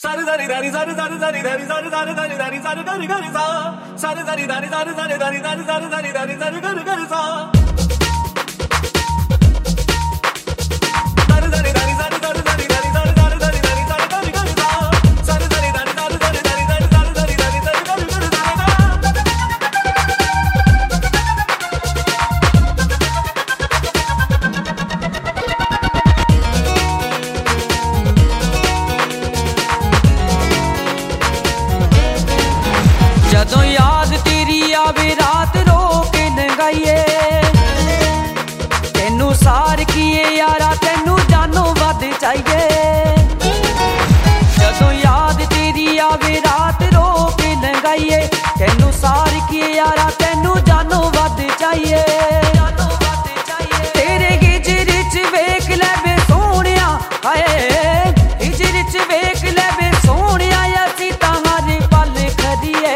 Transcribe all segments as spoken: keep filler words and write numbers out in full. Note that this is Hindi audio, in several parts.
Sari sari dari sari sari sari dari sari sari sari dari sari gari gari sa. Sari sari dari sari sari dari sari sari sari dari sari gari gari sa. Sari sari dari sari sari sari dari sari sari sari dari sari gari gari sa. Sari sari dari sari sari dari sari sari sari dari sari gari gari sa. जदों याद तेरी आवे रात रो के नंगाइए तेनू सार किए यारा तेनू जानो वध चाहिए। जदों याद तेरी आवे रात रो के नंगाइए तेनू सार किए यारा तेनू जानो वध चाहिए। तेरे हिजर च वेख लैवे सोहणिया हाय हिजर च वेख लैवे सोहणिया असी तारे पल खड़िए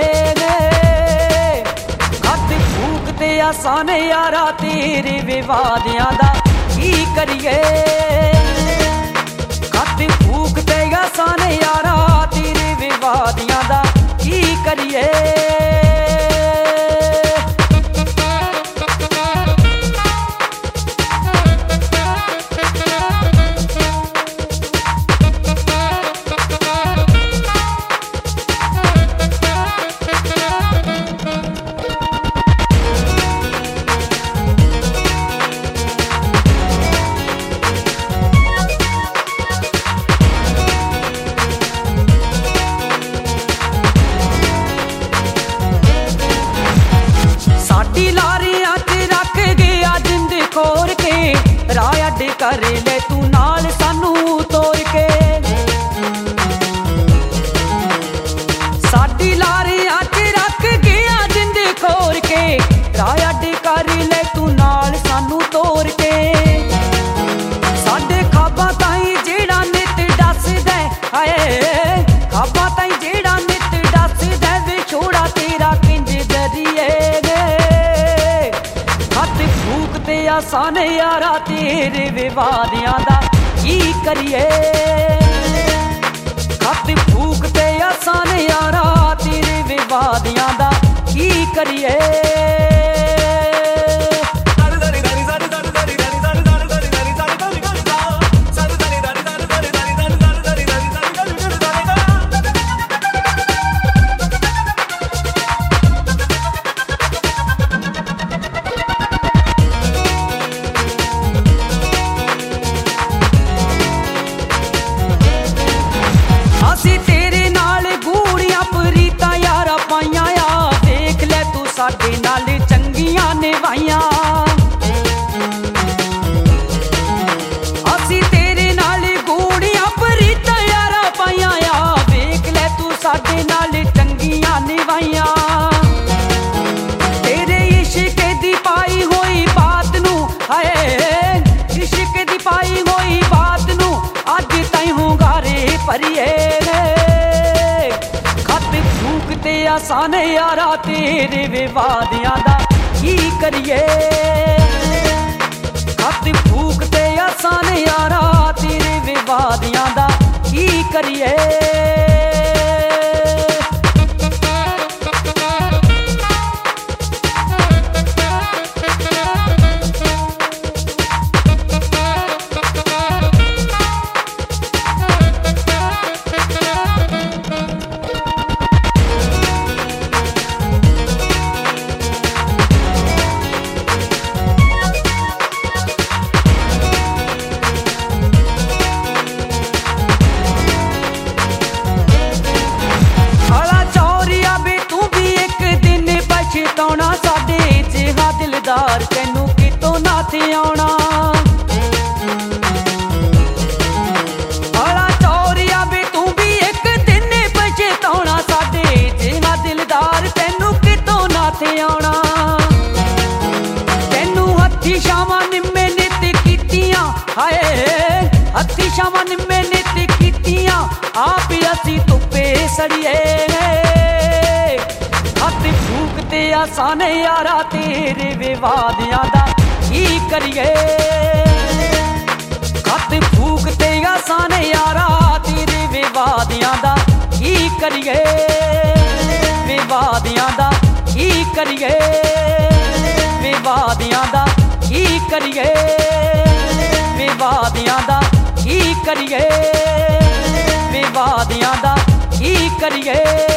आसान यारा तेरे विवादियां दा की करिए। खत फूकते आसान यारा तेरे विवादियां दा की करिए। राह अड कर ले तू नाल सानू तोड़ के साडी लारी अज रख गया जिंद खोर के राह अड कर ले तू नाल सानू तोड़ के साडे खाबां ताई जेड़ा नित दसदा हाय खाबां ताई जेड़ा नित दसदा वे छोड़ा तेरा किंज दरिए फूकते आसान यारा तेरे विवादियां दा की करिए। खत फूकते आसान यारा तेरे विवादियां दा की करिए। साडे नाल चंगियां निभाइयां असी तेरे नाल गूड़ियां प्रीतां यारा पाइयां आ वेख लै तू साडे नाल चंगियां निभाइयां। तेरे इश्क दी पाई होई बात नू हाय इश्क दी पाई होई बात नू अज ताईं हुंगारे भरिए फूकते आसान यारा तेरे विवादियां दा की करिए। खत फूकते आसान यारा तेरे विवादियां दा की करिए। साडे जिहा दिलदार तैनू कितों नाथ आउणा आला चौरिया वे तू भी एक दिन पछताउणा साडे जिहा दिलदार तैनू कितों नाथ आउणा। तैनू हत्थी छावां निम्मे नित कीतियां हाय हत्थी छावां निम्मे नित कीतियां आप असी धुप्पे सड़िए। खत फूकते आसान यारा तेरे विवादियां दा की करिए। खत फूकते आसान यारा तेरे विवादियां विवादियां दा की करिए विवादियां दा की करिए विवादियां दा की करिए विवादियां दा की करिए विवादियां दा की करिए।